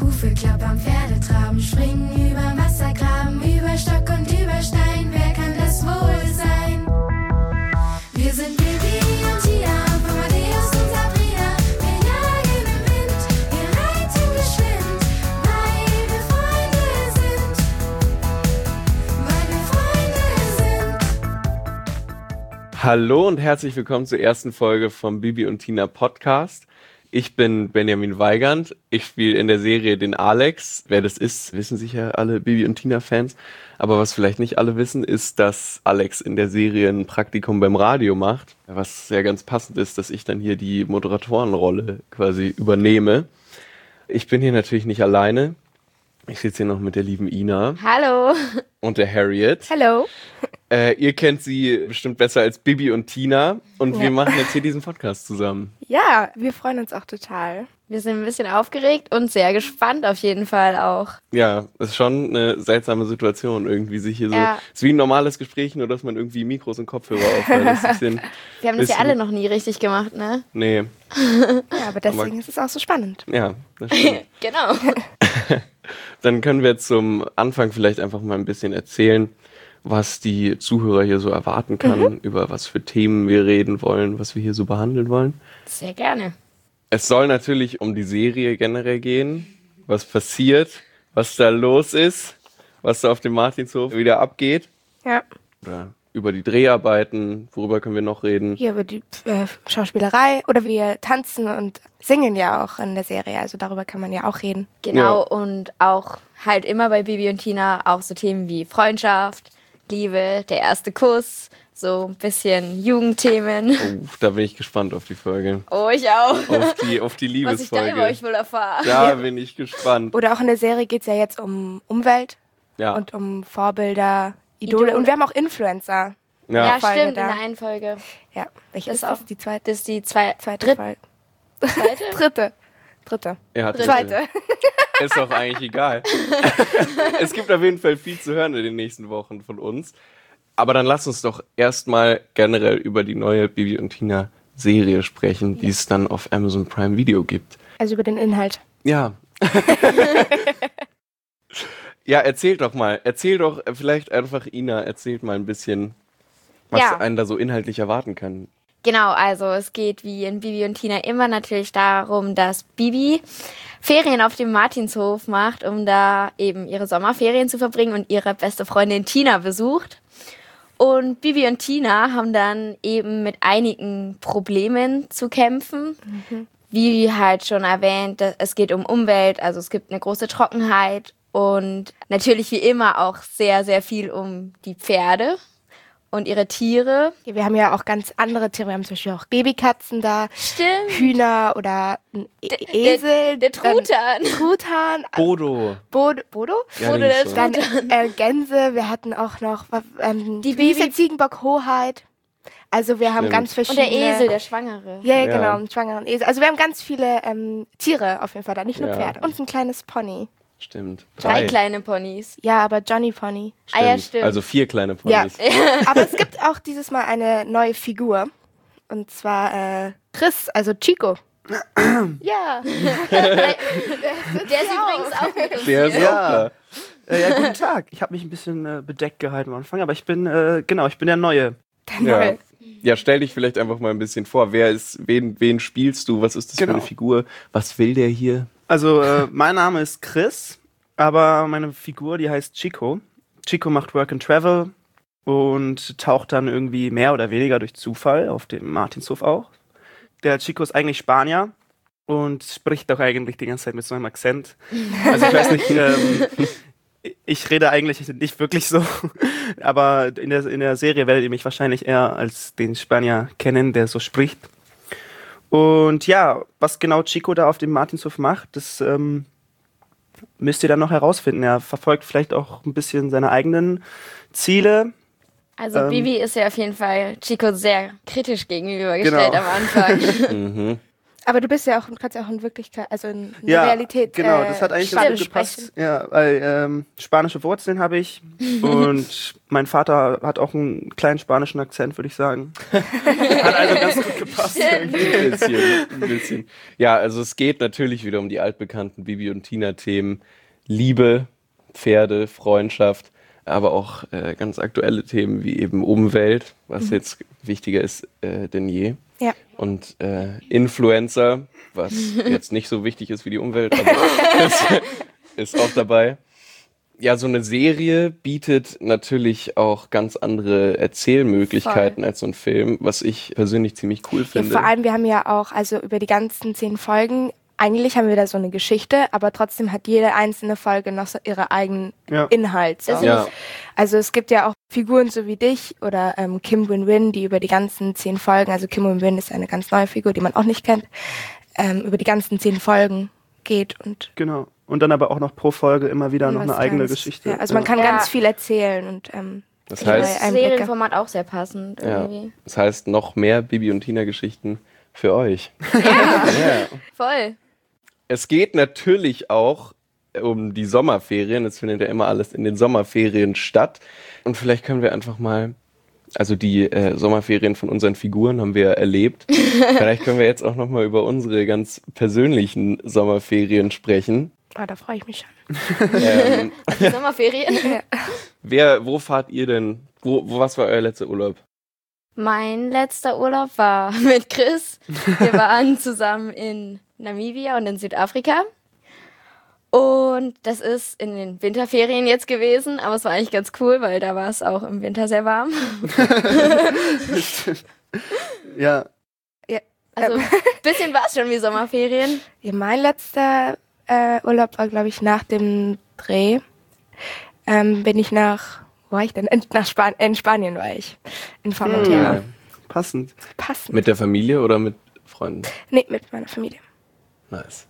Hufe klappern, Pferde traben, springen über Wassergraben, über Stock und über Stein. Wer kann das wohl sein? Wir sind Bibi und Tina, von Amadeus und Sabrina. Wir jagen im Wind, wir reiten geschwind, weil wir Freunde sind. Weil wir Freunde sind. Hallo und herzlich willkommen zur ersten Folge vom Bibi und Tina Podcast. Ich bin Benjamin Weigand. Ich spiele in der Serie den Alex. Wer das ist, wissen sicher alle Bibi und Tina-Fans. Aber was vielleicht nicht alle wissen, ist, dass Alex in der Serie ein Praktikum beim Radio macht. Was sehr ganz passend ist, dass ich dann hier die Moderatorenrolle quasi übernehme. Ich bin hier natürlich nicht alleine. Ich sitze hier noch mit der lieben Ina. Hallo. Und der Harriet. Hallo. Ihr kennt sie bestimmt besser als Bibi und Tina. Und wir machen jetzt hier diesen Podcast zusammen. Ja, wir freuen uns auch total. Wir sind ein bisschen aufgeregt und sehr gespannt auf jeden Fall auch. Ja, ist schon eine seltsame Situation irgendwie, sich hier so... Ist wie ein normales Gespräch, nur dass man irgendwie Mikros und Kopfhörer aufhört. Wir haben das ja alle noch nie richtig gemacht, ne? Nee. Ja, aber deswegen ist es auch so spannend. Ja, das stimmt. Genau. Dann können wir zum Anfang vielleicht einfach mal ein bisschen erzählen, was die Zuhörer hier so erwarten kann, über was für Themen wir reden wollen, was wir hier so behandeln wollen. Sehr gerne. Es soll natürlich um die Serie generell gehen, was passiert, was da los ist, was da auf dem Martinshof wieder abgeht. Ja. Oder über die Dreharbeiten, worüber können wir noch reden? Hier über die Schauspielerei oder wir tanzen und singen ja auch in der Serie, also darüber kann man ja auch reden. Genau, und auch halt immer bei Bibi und Tina auch so Themen wie Freundschaft, Liebe, der erste Kuss, so ein bisschen Jugendthemen. Oh, da bin ich gespannt auf die Folge. Oh, ich auch. Auf die Liebesfolge. Was ich da über euch wohl erfahre. Da bin ich gespannt. Oder auch in der Serie geht es ja jetzt um Umwelt und um Vorbilder, Idole. Und wir haben auch Influencer. Ja, Folge stimmt, da. in der einen Folge. Ja, welche ist auch das? Die zweite? Das ist die Zweite Folge. Dritte? Dritte. Ja, Zweite. Ist doch eigentlich egal. Es gibt auf jeden Fall viel zu hören in den nächsten Wochen von uns. Aber dann lass uns doch erstmal generell über die neue Bibi und Tina Serie sprechen, die es dann auf Amazon Prime Video gibt. Also über den Inhalt. Ja. Ja, erzähl doch vielleicht einfach Ina, erzählt mal ein bisschen, was einen da so inhaltlich erwarten kann. Genau, also es geht wie in Bibi und Tina immer natürlich darum, dass Bibi Ferien auf dem Martinshof macht, um da eben ihre Sommerferien zu verbringen und ihre beste Freundin Tina besucht. Und Bibi und Tina haben dann eben mit einigen Problemen zu kämpfen. Wie halt schon erwähnt, es geht um Umwelt, also es gibt eine große Trockenheit und natürlich wie immer auch sehr, sehr viel um die Pferde und ihre Tiere. Ja, wir haben ja auch ganz andere Tiere. Wir haben zum Beispiel auch Babykatzen da. Stimmt. Hühner oder ein Esel. Der Truthahn. Truthahn. Bodo. Bodo? Ja, Bodo der Truthahn. Dann Gänse. Wir hatten auch noch die Ziegenbock-Hoheit. Also wir haben ganz verschiedene... Und der Esel, der Schwangere. Ja, genau, einen schwangeren Esel. Also wir haben ganz viele Tiere auf jeden Fall da, nicht nur Ja. Pferde. Und ein kleines Pony. Stimmt. 3 kleine Ponys. Ja, aber Johnny Pony. Ah ja, stimmt. Also 4 kleine Ja, Ponys. aber es gibt auch dieses Mal eine neue Figur. Und zwar Chris, also Chico. Ja. Der ist übrigens auch mit uns. Der ist auch da. Ja, guten Tag. Ich habe mich ein bisschen bedeckt gehalten am Anfang, aber ich bin der Neue. Ja. Ja, stell dich vielleicht einfach mal ein bisschen vor. Wen spielst du? Was ist das für eine Figur? Was will der hier? Also, mein Name ist Chris, aber meine Figur, die heißt Chico. Chico macht Work and Travel und taucht dann irgendwie mehr oder weniger durch Zufall auf dem Martinshof auch. Der Chico ist eigentlich Spanier und spricht auch eigentlich die ganze Zeit mit so einem Akzent. Also ich weiß nicht, ich rede eigentlich nicht wirklich so, aber in der Serie werdet ihr mich wahrscheinlich eher als den Spanier kennen, der so spricht. Und ja, was genau Chico da auf dem Martinshof macht, das müsst ihr dann noch herausfinden. Er verfolgt vielleicht auch ein bisschen seine eigenen Ziele. Also Bibi ist ja auf jeden Fall Chico sehr kritisch gegenübergestellt am Anfang. Aber du bist ja auch, kannst ja auch in Wirklichkeit, also in Realität. Genau, das hat eigentlich ganz gut gepasst. Ja, weil spanische Wurzeln habe ich und mein Vater hat auch einen kleinen spanischen Akzent, würde ich sagen. Hat also ganz gut gepasst. Ein bisschen. Ja, also es geht natürlich wieder um die altbekannten Bibi und Tina-Themen. Liebe, Pferde, Freundschaft, aber auch ganz aktuelle Themen wie eben Umwelt, was jetzt wichtiger ist denn je. Ja. Und Influencer, was jetzt nicht so wichtig ist wie die Umwelt, aber das ist auch dabei. Ja, so eine Serie bietet natürlich auch ganz andere Erzählmöglichkeiten als so ein Film, was ich persönlich ziemlich cool finde. Ja, vor allem, wir haben ja auch, also über die ganzen 10 Folgen, eigentlich haben wir da so eine Geschichte, aber trotzdem hat jede einzelne Folge noch so ihre eigenen Inhalt. So. Ja. Also es gibt ja auch Figuren so wie dich oder Kim Win-Win, die über die ganzen 10 Folgen, also Kim Win-Win ist eine ganz neue Figur, die man auch nicht kennt, über die ganzen 10 Folgen geht. Und genau. Und dann aber auch noch pro Folge immer wieder noch eine eigene Geschichte. Ja, also man kann ganz viel erzählen und das heißt, Serienformat auch sehr passend irgendwie. Ja, das heißt, noch mehr Bibi und Tina-Geschichten für euch. Ja, voll. Es geht natürlich auch um die Sommerferien. Es findet ja immer alles in den Sommerferien statt. Und vielleicht können wir einfach mal, also die Sommerferien von unseren Figuren haben wir erlebt. Vielleicht können wir jetzt auch nochmal über unsere ganz persönlichen Sommerferien sprechen. Ah, da freue ich mich schon. Die Sommerferien? Wo fahrt ihr denn? Was war euer letzter Urlaub? Mein letzter Urlaub war mit Chris. Wir waren zusammen in Namibia und in Südafrika. Und das ist in den Winterferien jetzt gewesen, aber es war eigentlich ganz cool, weil da war es auch im Winter sehr warm. Ja. Also ein bisschen war es schon wie Sommerferien. Ja, mein letzter Urlaub war, glaube ich, nach dem Dreh. Bin ich wo war ich denn? In Spanien war ich. In Formentera. Passend. Mit der Familie oder mit Freunden? Nee, mit meiner Familie. Nice.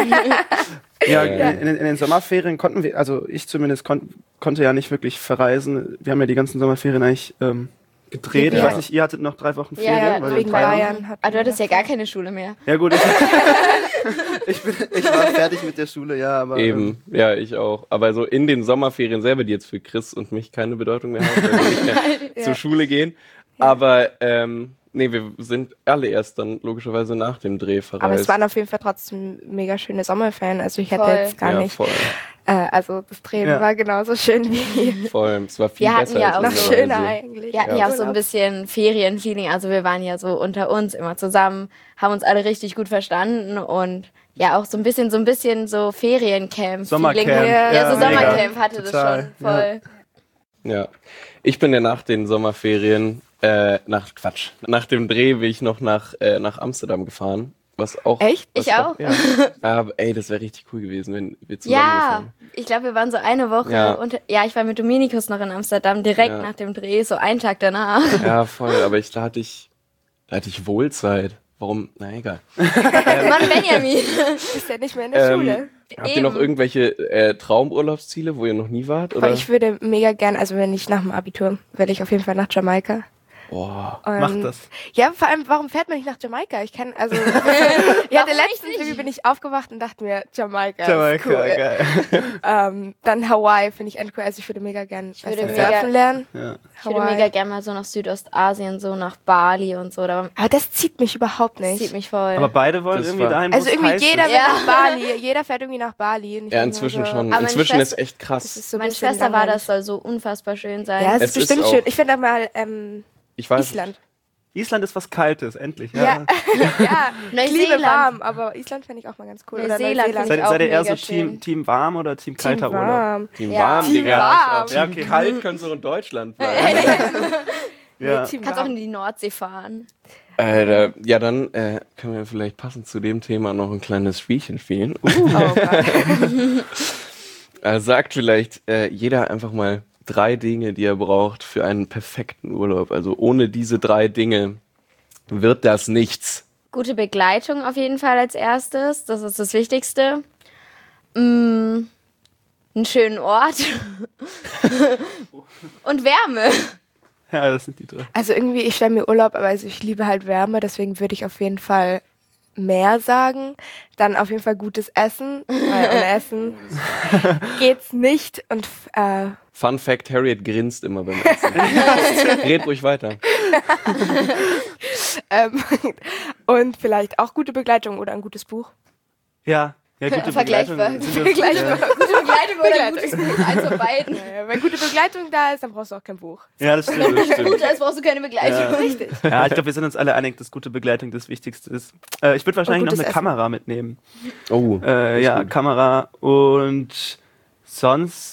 Ja, in den Sommerferien konnten wir, also ich zumindest konnte ja nicht wirklich verreisen. Wir haben ja die ganzen Sommerferien eigentlich gedreht. Ich weiß nicht, ihr hattet noch 3 Wochen Ferien. Ja, wegen Bayern. Aber du hattest ja gar keine Schule mehr. Ja gut, ich war fertig mit der Schule, ja. Aber, eben, ja, ich auch. Aber so in den Sommerferien selber, die jetzt für Chris und mich keine Bedeutung mehr haben, weil wir nicht mehr zur Schule gehen. Aber nee, wir sind alle erst dann logischerweise nach dem Dreh verreist. Aber es waren auf jeden Fall trotzdem mega schöne Sommerferien. Also ich hätte jetzt gar nicht... Voll. Also das Drehen war genauso schön wie... Voll, es war viel besser. Ja auch noch schöner eigentlich. Wir hatten ja auch so ein bisschen Ferienfeeling. Also wir waren ja so unter uns immer zusammen, haben uns alle richtig gut verstanden und ja auch so ein bisschen so Feriencamp. Sommercamp. Ja, so Sommercamp hatte total. Das schon voll. Ja, ich bin ja nach den Sommerferien, nach dem Dreh bin ich noch nach Amsterdam gefahren. Was auch, echt? Ich auch. Ja. Aber ey, das wäre richtig cool gewesen, wenn wir zusammen gefahren. Ich glaube, wir waren so eine Woche ich war mit Dominikus noch in Amsterdam, direkt nach dem Dreh, so einen Tag danach. Ja, voll, aber da hatte ich Wohlzeit. Warum? Na egal. Mann, Benjamin. Ist ja nicht mehr in der Schule. Habt ihr noch irgendwelche Traumurlaubsziele, wo ihr noch nie wart? Oder? Ich würde mega gern, also wenn ich nach dem Abitur, werde ich auf jeden Fall nach Jamaika. Boah, macht das. Ja, vor allem, warum fährt man nicht nach Jamaika? Ich kann, also, ja, der letzten Film bin ich aufgewacht und dachte mir, Jamaika ist cool. Geil. Dann Hawaii finde ich endcool, also ich würde mega gern surfen lernen. Ja. Ich würde mega gerne mal so nach Südostasien, so nach Bali und so. Aber das zieht mich überhaupt nicht. Das zieht mich voll. Aber beide wollen irgendwie dahin, wo also es irgendwie heiß jeder ist. will nach Bali, jeder fährt irgendwie nach Bali. Ja, inzwischen schon. Aber Inzwischen ist echt krass. Ist so meine Schwester war, das soll so unfassbar schön sein. Ja, es ist bestimmt schön. Ich finde mal Island. Island ist was Kaltes, endlich. Ja, ja. Ich liebe Neuseeland. warm, aber Island finde ich auch mal ganz cool. Neuseeland. Seid ihr eher so schön. Team warm oder Team kalter Team Urlaub? warm. Team Ja. warm, Team Digga. warm. Ja, okay. Kalt können sie auch in Deutschland bleiben. Ja. Team Kannst auch warm. in die Nordsee fahren. Ja, dann können wir vielleicht passend zu dem Thema noch ein kleines Spielchen spielen. Sagt vielleicht jeder einfach mal 3 Dinge, die er braucht für einen perfekten Urlaub. Also ohne diese 3 Dinge wird das nichts. Gute Begleitung auf jeden Fall als erstes. Das ist das Wichtigste. Einen schönen Ort. Und Wärme. Ja, das sind die 3. Also irgendwie, ich stelle mir Urlaub, aber also ich liebe halt Wärme, deswegen würde ich auf jeden Fall mehr sagen. Dann auf jeden Fall gutes Essen, weil ohne Essen geht's nicht. Und Fun Fact, Harriet grinst immer beim Essen. Red ruhig weiter. und vielleicht auch gute Begleitung oder ein gutes Buch. Ja, gute Vergleichbar. Begleitung. Vergleichbar. Gute Begleitung oder ein gutes Buch, eins von beiden. Ja, wenn gute Begleitung da ist, dann brauchst du auch kein Buch. Ja, das stimmt. Gut, als brauchst du keine Begleitung. Ja. Richtig. Ja, ich glaube, wir sind uns alle einig, dass gute Begleitung das Wichtigste ist. Ich würde wahrscheinlich noch gutes eine Essen. Kamera mitnehmen. Oh. Ja, gut. Kamera und sonst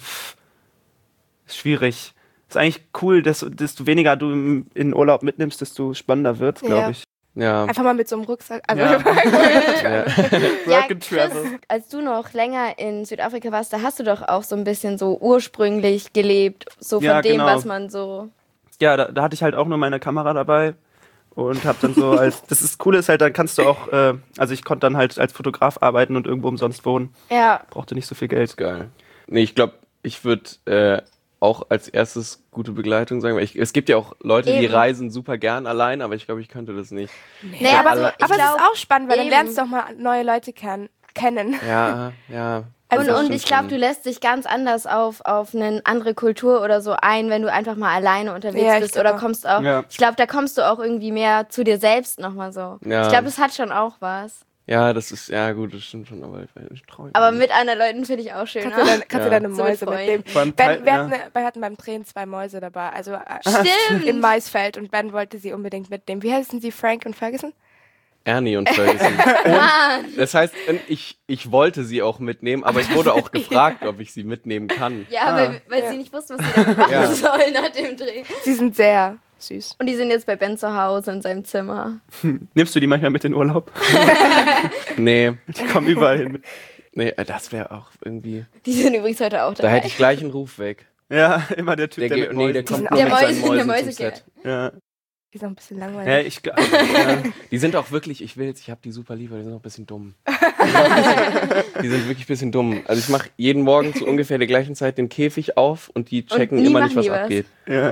ist schwierig. Ist eigentlich cool, desto weniger du in Urlaub mitnimmst, desto spannender wird's, glaube Ja. ich. Ja. Einfach mal mit so einem Rucksack. Also Ja. Ja. Work and Chris, travel. als du noch länger in Südafrika warst, da hast du doch auch so ein bisschen so ursprünglich gelebt, so von Ja, dem, genau. was man so... Ja, da hatte ich halt auch nur meine Kamera dabei und hab dann so das Coole ist halt, dann kannst du auch, also ich konnte dann halt als Fotograf arbeiten und irgendwo umsonst wohnen. Ja, Brauchte nicht so viel Geld. Geil. Nee, ich glaube, ich würde auch als erstes gute Begleitung sagen, weil es gibt ja auch Leute, die Eben. reisen super gern allein, aber ich glaube, ich könnte das nicht. nee, aber so, ich aber es glaub, ist auch spannend, weil dann eben. lernst du auch mal neue Leute kennen. Ja. Und, Das und stimmt ich glaube, schon. du lässt dich ganz anders auf eine andere Kultur oder so ein, wenn du einfach mal alleine unterwegs Ja, ich bist. glaub Oder auch. kommst auch, Ja. ich glaube, da kommst du auch irgendwie mehr zu dir selbst nochmal so. Ja. Ich glaube, das hat schon auch was. Ja, das ist, ja gut, das stimmt schon, aber ich traue Aber mit anderen Leuten finde ich auch schön. Kannst du Ja. deine So mit Mäuse Freunden. mitnehmen. Vor allem Wir hatten beim Drehen 2 Mäuse dabei, also Stimmt. im Maisfeld, und Ben wollte sie unbedingt mitnehmen. Wie heißen sie, Frank und Ferguson? Ernie und Ferguson. Mann. Das heißt, ich wollte sie auch mitnehmen, aber ich wurde auch gefragt, ob ich sie mitnehmen kann. Ja, weil Ja. sie nicht wussten, was sie damit machen Ja. sollen nach dem Dreh. Sie sind sehr süß. Und die sind jetzt bei Ben zu Hause in seinem Zimmer. Nimmst du die manchmal mit in Urlaub? Nee, Die kommen überall hin. nee, das wäre auch irgendwie. Die sind übrigens heute auch Da dabei. hätte ich gleich einen Ruf weg. Ja, immer der Typ, Der, der geht, mit nee, der Mäusen- kommt sind nur der mit seinen Mäuse- der Mäusen zum Mäusekerl. Set. Ja. Die sind auch ein bisschen Ja, langweilig. Die sind auch wirklich, ich habe die super lieb, aber die sind auch ein bisschen dumm. Die sind wirklich ein bisschen dumm. Also ich mache jeden Morgen zu ungefähr der gleichen Zeit den Käfig auf und die checken nie immer nicht, machen was die was. abgeht. Ja.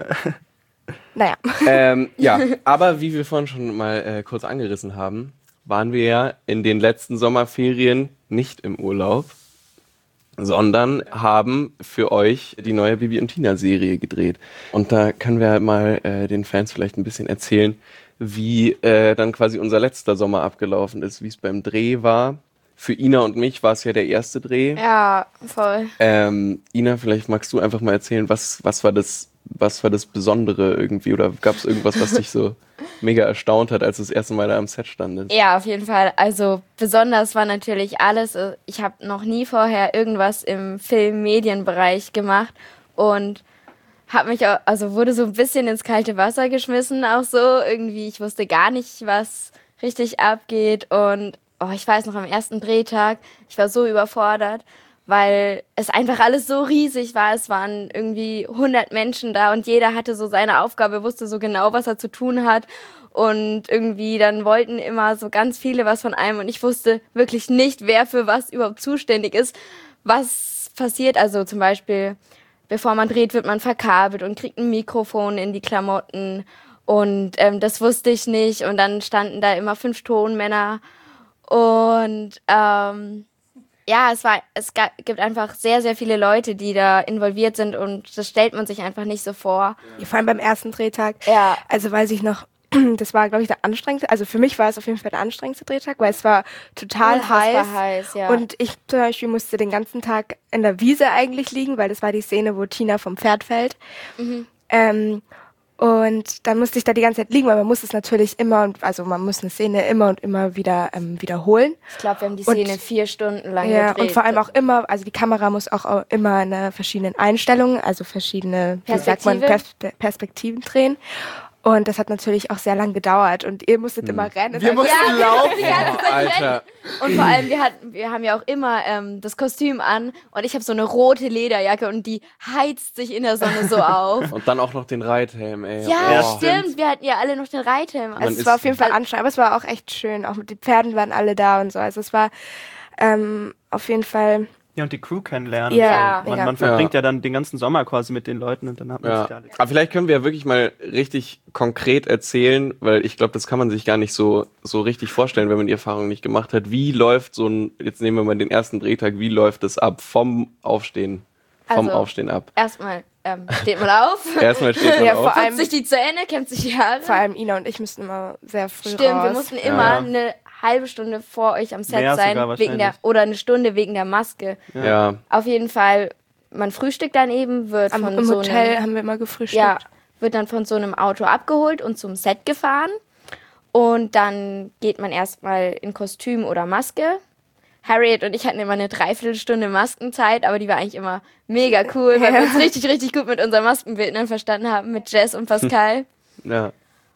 Naja. Ja, aber wie wir vorhin schon mal kurz angerissen haben, waren wir ja in den letzten Sommerferien nicht im Urlaub, sondern haben für euch die neue Bibi und Tina Serie gedreht. Und da können wir mal den Fans vielleicht ein bisschen erzählen, wie dann quasi unser letzter Sommer abgelaufen ist, wie es beim Dreh war. Für Ina und mich war es ja der erste Dreh. Ja, voll. Ina, vielleicht magst du einfach mal erzählen, was war das Besondere irgendwie, oder gab es irgendwas, was dich so mega erstaunt hat, als du das erste Mal da am Set standest? Ja, auf jeden Fall. Also besonders war natürlich alles. Ich habe noch nie vorher irgendwas im Film-Medienbereich gemacht und habe mich auch, also wurde so ein bisschen ins kalte Wasser geschmissen, auch so irgendwie. Ich wusste gar nicht, was richtig abgeht, und ich weiß noch, am ersten Drehtag, ich war so überfordert, weil es einfach alles so riesig war. Es waren irgendwie 100 Menschen da und jeder hatte so seine Aufgabe, wusste so genau, was er zu tun hat. Und irgendwie dann wollten immer so ganz viele was von einem und ich wusste wirklich nicht, wer für was überhaupt zuständig ist, was passiert. Also zum Beispiel, bevor man dreht, wird man verkabelt und kriegt ein Mikrofon in die Klamotten, und das wusste ich nicht, und dann standen da immer 5 Tonmänner und ja, gibt einfach sehr, sehr viele Leute, die da involviert sind, und das stellt man sich einfach nicht so vor. Vor allem beim ersten Drehtag. Ja. Also weiß ich noch, das war, glaube ich, der anstrengendste, also für mich war es auf jeden Fall der anstrengendste Drehtag, weil es war total Unfassbar heiß, ja. Und ich zum Beispiel musste den ganzen Tag in der Wiese eigentlich liegen, weil das war die Szene, wo Tina vom Pferd fällt. Und dann musste ich da die ganze Zeit liegen, weil man muss es natürlich immer, man muss eine Szene immer und immer wieder wiederholen. Ich glaube, wir haben die Und- Szene 4 Stunden lang Ja, gedreht. und vor allem auch immer, also die Kamera muss auch immer in verschiedenen Einstellungen, also verschiedene Perspektiven drehen. Und das hat natürlich auch sehr lang gedauert, und ihr musstet immer rennen. Wir mussten laufen. Alter. Und vor allem, wir haben ja auch immer das Kostüm an, und ich habe so eine rote Lederjacke und die heizt sich in der Sonne so auf. Und dann auch noch den Reithelm, ey. Ja, Ja, stimmt. Wir hatten ja alle noch den Reithelm an. Man Also es ist- war auf jeden Fall anstrengend, aber es war auch echt schön. Auch mit den Pferden waren alle da und so. Also es war auf jeden Fall Ja, und die Crew kennenlernen. Ja, So. mega. Man verbringt ja dann den ganzen Sommer quasi mit den Leuten und dann hat man sich da Ja. alle. Aber vielleicht können wir ja wirklich mal richtig konkret erzählen, weil ich glaube, das kann man sich gar nicht so richtig vorstellen, wenn man die Erfahrung nicht gemacht hat. Wie läuft so ein, jetzt nehmen wir mal den ersten Drehtag, wie läuft es ab vom Aufstehen Also, Aufstehen ab? Erstmal steht man auf, Erstmal steht man Ja, auf. vor allem- putzt sich die Zähne, kämmt sich die Haare. Vor allem Ina und ich müssten immer sehr früh Stimmt, raus. wir mussten immer Ja. eine halbe Stunde vor euch am Set Mehr sein, sogar wegen der, wahrscheinlich. oder eine Stunde wegen der Maske. Ja. Auf jeden Fall, man frühstückt dann eben, wird Im von so Hotel einem, haben wir immer gefrühstückt. ja, wird dann von so einem Auto abgeholt und zum Set gefahren. Und dann geht man erstmal in Kostüm oder Maske. Harriet und ich hatten immer eine Dreiviertelstunde Maskenzeit, aber die war eigentlich immer mega cool, weil wir uns richtig, richtig gut mit unseren Maskenbildnern verstanden haben, mit Jess und Pascal. Ja.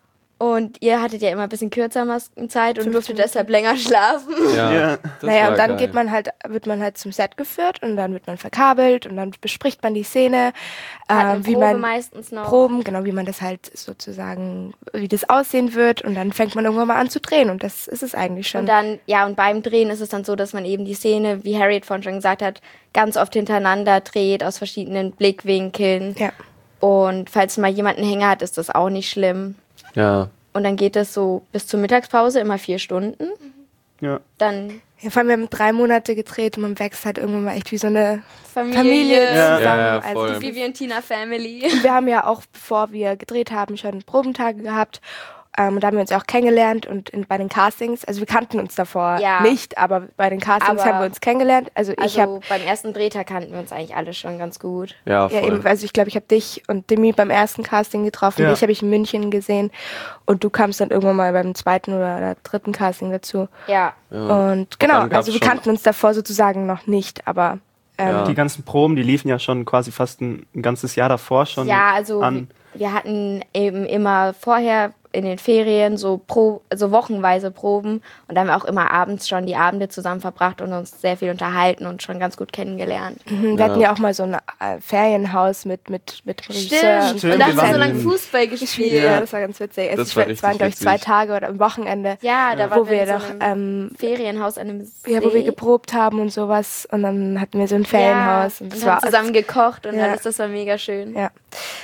Und ihr hattet ja immer ein bisschen kürzer Maskenzeit und 15 durftet deshalb länger schlafen. Ja. Ja. Das Naja, war und dann geil. wird man halt zum Set geführt und dann wird man verkabelt und dann bespricht man die Szene, Hat eine wie Probe man meistens noch. Proben, genau, wie man das halt sozusagen, wie das aussehen wird und dann fängt man irgendwann mal an zu drehen und das ist es eigentlich schon. Und dann, ja, und beim Drehen ist es dann so, dass man eben die Szene, wie Harriet vorhin schon gesagt hat, ganz oft hintereinander dreht, aus verschiedenen Blickwinkeln. Ja. Und falls mal jemand einen Hänger hat, ist das auch nicht schlimm. Ja. Und dann geht es so bis zur Mittagspause, immer 4 Stunden. Ja. Dann Ja, vor allem, wir haben 3 Monate gedreht und man wächst halt irgendwann mal echt wie so eine Familie. Familie Ja. zusammen. Ja, Also voll. das Vivi und Tina Family. wir haben ja auch, bevor wir gedreht haben, schon Probentage gehabt. Und da haben wir uns auch kennengelernt und bei den Castings, also wir kannten uns davor Ja. nicht, aber bei den Castings Aber- haben wir uns kennengelernt. Also ich habe, Also beim ersten Drehtag kannten wir uns eigentlich alle schon ganz gut. Ja, ja voll. eben, also ich glaube, ich habe dich und Demi beim ersten Casting getroffen, Ja. dich habe ich in München gesehen und du kamst dann irgendwann mal beim zweiten oder dritten Casting dazu. Ja. Und genau, dann gab's also wir schon- kannten uns davor sozusagen noch nicht, aber Ja. Die ganzen Proben, die liefen ja schon quasi fast ein ganzes Jahr davor schon Ja, also an. wir hatten eben immer vorher in den Ferien so wochenweise Proben und da haben wir auch immer abends schon die Abende zusammen verbracht und uns sehr viel unterhalten und schon ganz gut kennengelernt. wir hatten ja auch mal so ein Ferienhaus mit Regisseur. Stimmt. Stimmt, Und da wir hast du so waren lange in- Fußball Ja, gespielt. das war ganz witzig. Also Das war es waren, richtig glaube ich, 2 witzig. Tage oder am Wochenende, Ja, da wo waren wir in so doch, einem Ferienhaus an einem See. ja, wo wir geprobt haben und sowas. Und dann hatten wir so ein Ferienhaus. Ja, Und und das haben war zusammen gekocht und Ja. alles, das war mega schön. Ja.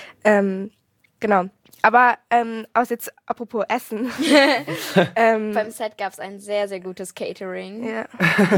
Genau. Aber jetzt apropos Essen. Beim Set gab es ein sehr, sehr gutes Catering. Ja.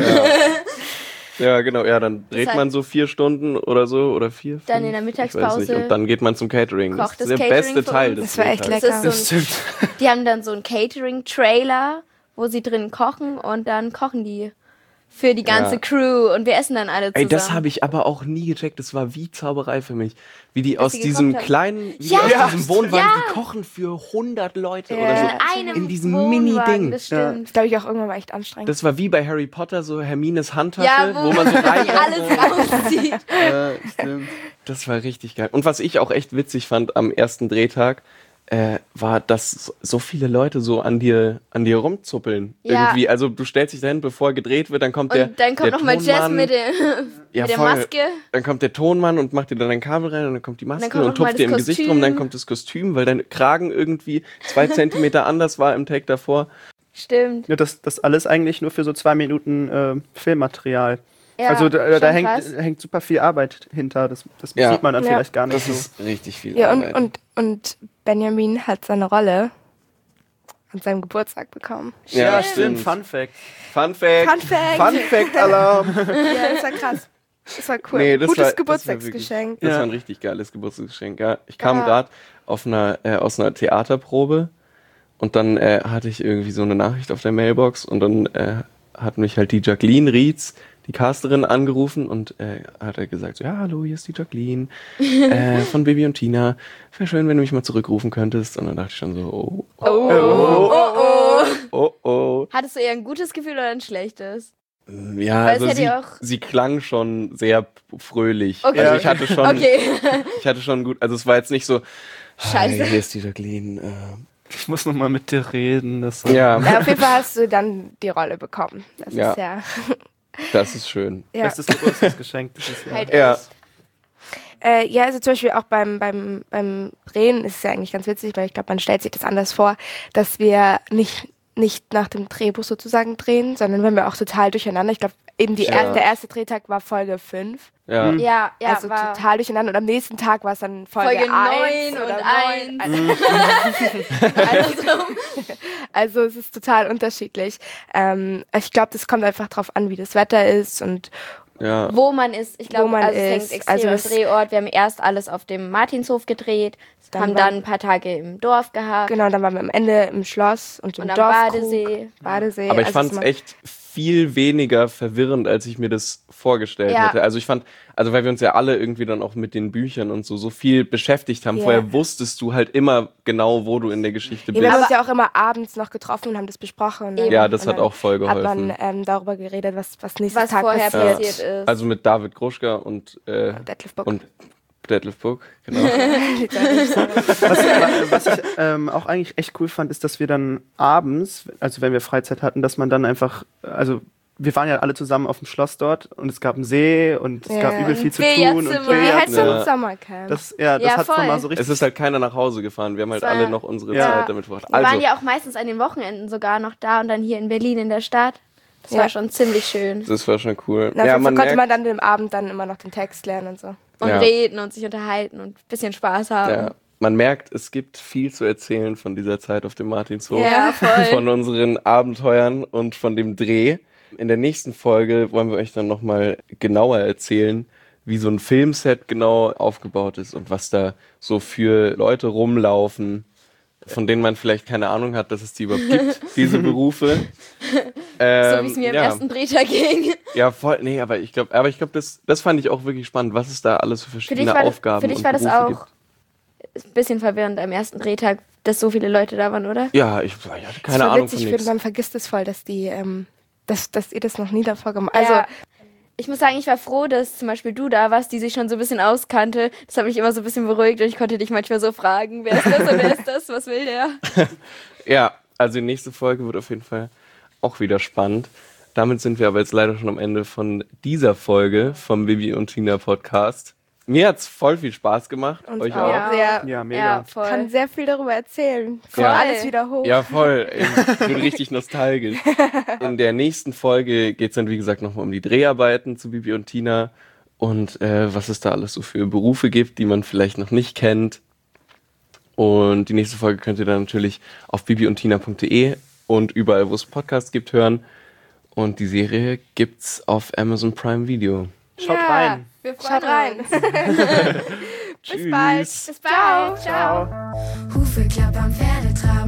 Ja, genau. Ja, dann dreht hat- man so 4 Stunden oder so oder 4. Dann in der Ich weiß nicht. Mittagspause Und dann geht man zum Catering. Das kocht ist das der Catering beste für Teil uns. des Das war echt Drehtags. lecker. Das ist so ein, Stimmt. die haben dann so einen Catering-Trailer, wo sie drin kochen und dann kochen die für die ganze Ja. Crew und wir essen dann alle zusammen. Ey, das habe ich aber auch nie gecheckt. Das war wie Zauberei für mich. Wie die aus sie diesem gekocht haben. kleinen, wie Ja, die aus diesem Wohnwagen, ja. die kochen für 100 Leute Ja. oder so. in einem in diesem Wohnwagen, Mini-Ding. Das Ja. stimmt. Das glaube ich auch irgendwann mal echt anstrengend. Das war wie bei Harry Potter, so Hermines Handtasche, Ja, wo man so rein. die alles rauszieht. Ja, stimmt. Das war richtig geil. Und was ich auch echt witzig fand am ersten Drehtag, war, dass so viele Leute so an dir rumzuppeln. Ja. Irgendwie, also du stellst dich dahin, bevor gedreht wird, dann kommt der Und dann kommt der nochmal Jess Tonmann, mit der ja, mit der voll. Maske. Dann kommt der Tonmann und macht dir dann ein Kabel rein und dann kommt die Maske kommt und noch mal tupft dir im das Gesicht Kostüm. rum, dann kommt das Kostüm, weil dein Kragen irgendwie 2 Zentimeter anders war im Take davor. Stimmt. Ja, das alles eigentlich nur für so 2 Minuten Filmmaterial. Ja, also da schon hängt, krass. hängt super viel Arbeit hinter. Das Ja. sieht man dann Ja. vielleicht gar nicht Das so. ist richtig viel Ja, Arbeit. und Benjamin hat seine Rolle an seinem Geburtstag bekommen. Ja, stimmt. Fun Fact. Fun Fact. Fun Fact. Fun Fact Alarm. Ja, das war krass. Das war cool. Nee, das Gutes war, Geburtstagsgeschenk. Das Ja. war ein richtig geiles Geburtstagsgeschenk. Ja. Ich kam Ja. gerade aus einer Theaterprobe und dann hatte ich irgendwie so eine Nachricht auf der Mailbox und dann hat mich halt die Jacqueline Rietz, die Casterin, angerufen und hat halt gesagt, so, ja, hallo, hier ist die Jacqueline von Bibi und Tina. Wäre schön, wenn du mich mal zurückrufen könntest. Und dann dachte ich schon so, oh. Hattest du eher ein gutes Gefühl oder ein schlechtes? Ja, Weil es also hätte ja auch- sie klang schon sehr fröhlich. Okay. Also ich hatte Okay. schon gut, also es war jetzt nicht so, Scheiße. hi, hier ist die Jacqueline. Ich muss noch mal mit dir reden. Das Ja, Ja, auf jeden Fall hast du dann die Rolle bekommen. Das Ja. ist ja. das ist schön. Ja. Bestes Geburtstagsgeschenk dieses Jahr. Halt Ja. echt. Ja, also zum Beispiel auch beim Drehen ist es ja eigentlich ganz witzig, weil ich glaube, man stellt sich das anders vor, dass wir nicht nicht nach dem Drehbuch sozusagen drehen, sondern wenn wir auch total durcheinander. Ich glaube, eben der erste Drehtag war Folge 5. Ja. Ja, Also war total durcheinander. Und am nächsten Tag war es dann Folge 1 9 oder und 9. 1. Also es ist total unterschiedlich. Ich glaube, das kommt einfach drauf an, wie das Wetter ist und Ja. Wo man ist. Ich glaube, man also es ist. hängt extrem Also am es- Drehort. Wir haben erst alles auf dem Martinshof gedreht, Dann haben war- dann ein paar Tage im Dorf gehabt genau, dann waren wir am Ende im Schloss und im und am Dorfkrug. Badesee. Aber ich Also fand es es ist echt viel weniger verwirrend, als ich mir das vorgestellt Ja. hätte. Also ich fand, also weil wir uns ja alle irgendwie dann auch mit den Büchern und so viel beschäftigt haben, Ja. vorher wusstest du halt immer genau, wo du in der Geschichte Wir haben bist. uns ja auch immer abends noch getroffen und haben das besprochen. Und dann- Ja, das und hat dann auch voll Hat geholfen. man darüber geredet, was nächsten was Tag vorher passiert. passiert ist. Also mit David Gruschka und Detlef Book. Detlef Book, genau. Was ich auch eigentlich echt cool fand, ist, dass wir dann abends, also wenn wir Freizeit hatten, dass man dann einfach, also wir waren ja alle zusammen auf dem Schloss dort und es gab einen See und es Ja. gab übel viel zu Billardzimmer. tun. Und Wir Wir Billard. hätten so Ja. ein Sommercamp. Das Ja, hat voll. nochmal so richtig. Es ist halt keiner nach Hause gefahren. Wir haben halt Es war- alle noch unsere Ja. Zeit damit verbracht. Wir Also, waren ja auch meistens an den Wochenenden sogar noch da und dann hier in Berlin in der Stadt. Das Ja. war schon ziemlich schön. das war schon cool. Na, ja, man konnte merkt, man dann am Abend dann immer noch den Text lernen und so. Und Ja. reden und sich unterhalten und ein bisschen Spaß haben. ja, man merkt, es gibt viel zu erzählen von dieser Zeit auf dem Martinshof. Ja, voll. Von unseren Abenteuern und von dem Dreh. In der nächsten Folge wollen wir euch dann nochmal genauer erzählen, wie so ein Filmset genau aufgebaut ist und was da so für Leute rumlaufen, von denen man vielleicht keine Ahnung hat, dass es die überhaupt gibt, diese Berufe. So wie es mir im ja. ersten Drehtag ging. Ja, voll, nee, aber ich glaube, das fand ich auch wirklich spannend, was es da alles für Für dich verschiedene war, Aufgaben für dich und war das Berufe auch ein bisschen verwirrend am ersten Drehtag, dass so viele Leute da waren, oder? gibt. Ja, ich hatte Das keine war Ahnung witzig, von ich nichts. finde, man vergisst es voll, dass die, dass ihr das noch nie davor gemacht habt. Also, Also, ich muss sagen, ich war froh, dass zum Beispiel du da warst, die sich schon so ein bisschen auskannte. Das hat mich immer so ein bisschen beruhigt und ich konnte dich manchmal so fragen, wer ist das und wer ist das, was will der? Ja, also die nächste Folge wird auf jeden Fall auch wieder spannend. Damit sind wir aber jetzt leider schon am Ende von dieser Folge vom Bibi und Tina Podcast. Mir hat's voll viel Spaß gemacht. Uns Euch auch. auch? Ja. Ja, mega. Ja, voll. kann sehr viel darüber erzählen. Kommt Ja. alles wieder hoch. Ja, voll. Ich bin richtig nostalgisch. In der nächsten Folge geht's dann, wie gesagt, nochmal um die Dreharbeiten zu Bibi und Tina und was es da alles so für Berufe gibt, die man vielleicht noch nicht kennt. Und die nächste Folge könnt ihr dann natürlich auf bibiundtina.de und überall, wo es Podcasts gibt, hören. Und die Serie gibt's auf Amazon Prime Video. Schaut Ja, rein. Wir freuen Schaut rein. uns. Bis bald. Bis bald. Ciao. Ciao. Hufe klappern, Pferde tragen.